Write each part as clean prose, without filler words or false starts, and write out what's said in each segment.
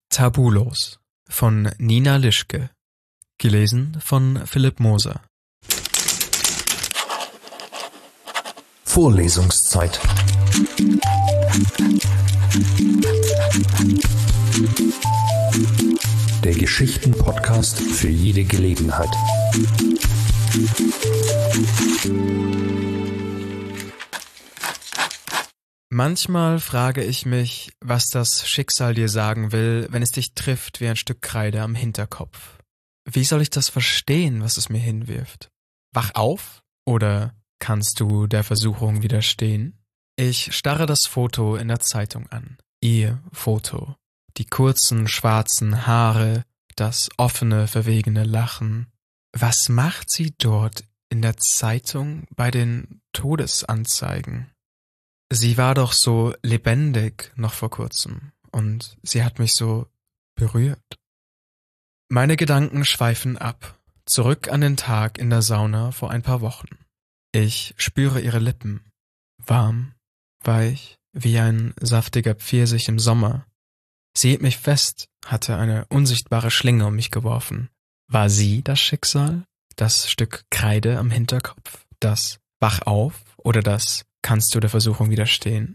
Tabulos von Nina Lischke. Gelesen von Philipp Moser. Vorlesungszeit. Der Geschichten-Podcast für jede Gelegenheit. Manchmal frage ich mich, was das Schicksal dir sagen will, wenn es dich trifft wie ein Stück Kreide am Hinterkopf. Wie soll ich das verstehen, was es mir hinwirft? Wach auf? Oder kannst du der Versuchung widerstehen? Ich starre das Foto in der Zeitung an. Ihr Foto. Die kurzen, schwarzen Haare, das offene, verwegene Lachen. Was macht sie dort in der Zeitung bei den Todesanzeigen? Sie war doch so lebendig noch vor kurzem und sie hat mich so berührt. Meine Gedanken schweifen ab, zurück an den Tag in der Sauna vor ein paar Wochen. Ich spüre ihre Lippen, warm, weich, wie ein saftiger Pfirsich im Sommer. Sie hielt mich fest, hatte eine unsichtbare Schlinge um mich geworfen. War sie das Schicksal? Das Stück Kreide am Hinterkopf? Das Wach auf oder das Kannst du der Versuchung widerstehen?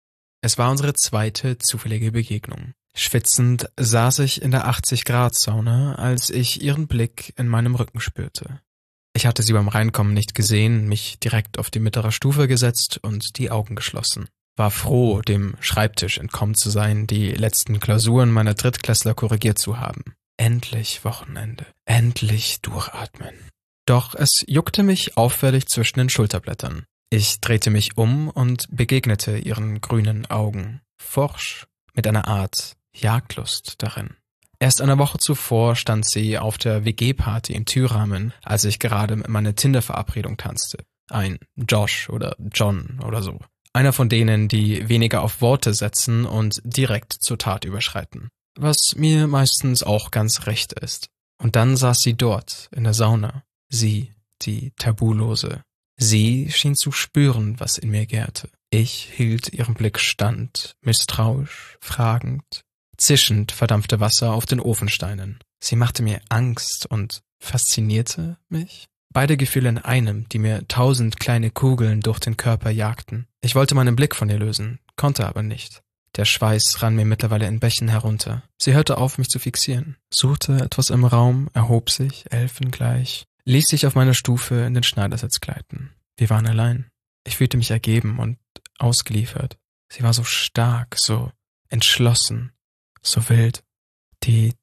Es war unsere zweite zufällige Begegnung. Schwitzend saß ich in der 80-Grad-Sauna, als ich ihren Blick in meinem Rücken spürte. Ich hatte sie beim Reinkommen nicht gesehen, mich direkt auf die mittlere Stufe gesetzt und die Augen geschlossen. War froh, dem Schreibtisch entkommen zu sein, die letzten Klausuren meiner Drittklässler korrigiert zu haben. Endlich Wochenende. Endlich durchatmen. Doch es juckte mich auffällig zwischen den Schulterblättern. Ich drehte mich um und begegnete ihren grünen Augen, forsch, mit einer Art Jagdlust darin. Erst eine Woche zuvor stand sie auf der WG-Party im Türrahmen, als ich gerade mit meiner Tinder-Verabredung tanzte. Ein Josh oder John oder so. Einer von denen, die weniger auf Worte setzen und direkt zur Tat überschreiten. Was mir meistens auch ganz recht ist. Und dann saß sie dort, in der Sauna. Sie, die Tabulose. Sie schien zu spüren, was in mir gärte. Ich hielt ihrem Blick stand, misstrauisch, fragend. Zischend verdampfte Wasser auf den Ofensteinen. Sie machte mir Angst und faszinierte mich. Beide Gefühle in einem, die mir 1000 kleine Kugeln durch den Körper jagten. Ich wollte meinen Blick von ihr lösen, konnte aber nicht. Der Schweiß rann mir mittlerweile in Bächen herunter. Sie hörte auf, mich zu fixieren, suchte etwas im Raum, erhob sich, elfengleich, ließ sich auf meine Stufe in den Schneidersitz gleiten. Wir waren allein. Ich fühlte mich ergeben und ausgeliefert. Sie war so stark, so entschlossen, so wild. Die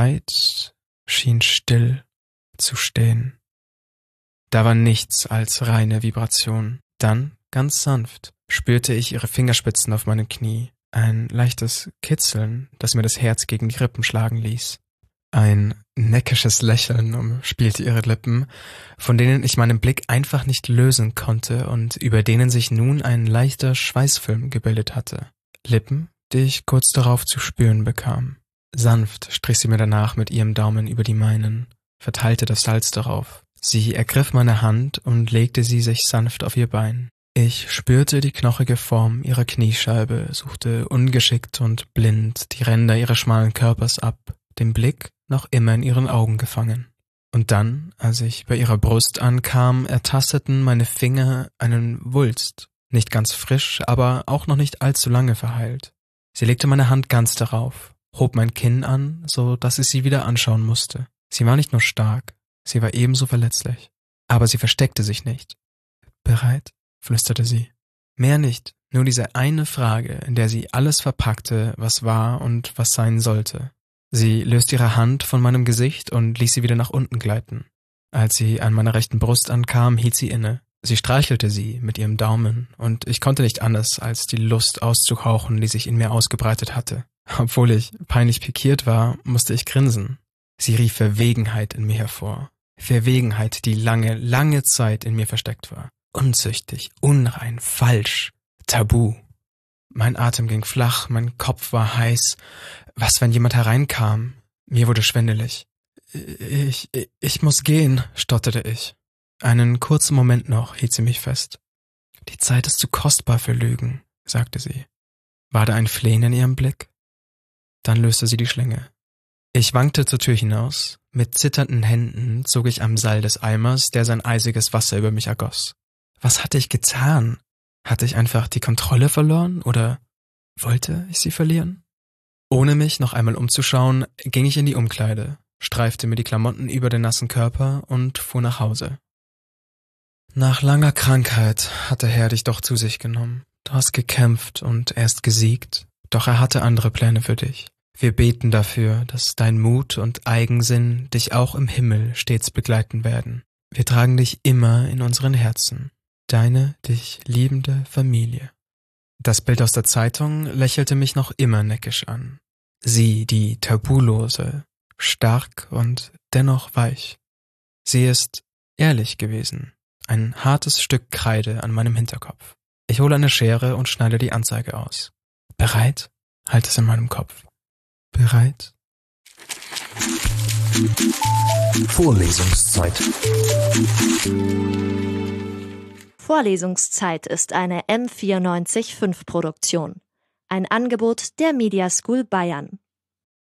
Zeit schien still zu stehen. Da war nichts als reine Vibration. Dann, ganz sanft, spürte ich ihre Fingerspitzen auf meinem Knie. Ein leichtes Kitzeln, das mir das Herz gegen die Rippen schlagen ließ. Ein neckisches Lächeln umspielte ihre Lippen, von denen ich meinen Blick einfach nicht lösen konnte und über denen sich nun ein leichter Schweißfilm gebildet hatte. Lippen, die ich kurz darauf zu spüren bekam. Sanft strich sie mir danach mit ihrem Daumen über die meinen, verteilte das Salz darauf. Sie ergriff meine Hand und legte sie sich sanft auf ihr Bein. Ich spürte die knochige Form ihrer Kniescheibe, suchte ungeschickt und blind die Ränder ihres schmalen Körpers ab, den Blick noch immer in ihren Augen gefangen. Und dann, als ich bei ihrer Brust ankam, ertasteten meine Finger einen Wulst, nicht ganz frisch, aber auch noch nicht allzu lange verheilt. Sie legte meine Hand ganz darauf, hob mein Kinn an, so dass ich sie wieder anschauen musste. Sie war nicht nur stark, sie war ebenso verletzlich. Aber sie versteckte sich nicht. »Bereit?« flüsterte sie. Mehr nicht, nur diese eine Frage, in der sie alles verpackte, was war und was sein sollte. Sie löste ihre Hand von meinem Gesicht und ließ sie wieder nach unten gleiten. Als sie an meiner rechten Brust ankam, hielt sie inne. Sie streichelte sie mit ihrem Daumen, und ich konnte nicht anders, als die Lust auszuhauchen, die sich in mir ausgebreitet hatte. Obwohl ich peinlich pikiert war, musste ich grinsen. Sie rief Verwegenheit in mir hervor. Verwegenheit, die lange, lange Zeit in mir versteckt war. Unzüchtig, unrein, falsch, tabu. Mein Atem ging flach, mein Kopf war heiß. Was, wenn jemand hereinkam? Mir wurde schwindelig. Ich muss gehen, stotterte ich. Einen kurzen Moment noch hielt sie mich fest. Die Zeit ist zu kostbar für Lügen, sagte sie. War da ein Flehen in ihrem Blick? Dann löste sie die Schlinge. Ich wankte zur Tür hinaus. Mit zitternden Händen zog ich am Seil des Eimers, der sein eisiges Wasser über mich ergoss. Was hatte ich getan? Hatte ich einfach die Kontrolle verloren oder wollte ich sie verlieren? Ohne mich noch einmal umzuschauen, ging ich in die Umkleide, streifte mir die Klamotten über den nassen Körper und fuhr nach Hause. Nach langer Krankheit hat der Herr dich doch zu sich genommen. Du hast gekämpft und erst gesiegt, doch er hatte andere Pläne für dich. Wir beten dafür, dass dein Mut und Eigensinn dich auch im Himmel stets begleiten werden. Wir tragen dich immer in unseren Herzen. Deine, dich liebende Familie. Das Bild aus der Zeitung lächelte mich noch immer neckisch an. Sie, die Tabulose, stark und dennoch weich. Sie ist ehrlich gewesen. Ein hartes Stück Kreide an meinem Hinterkopf. Ich hole eine Schere und schneide die Anzeige aus. Bereit? Halt es in meinem Kopf. Bereit? Vorlesungszeit. Vorlesungszeit ist eine M94.5 Produktion. Ein Angebot der Media School Bayern.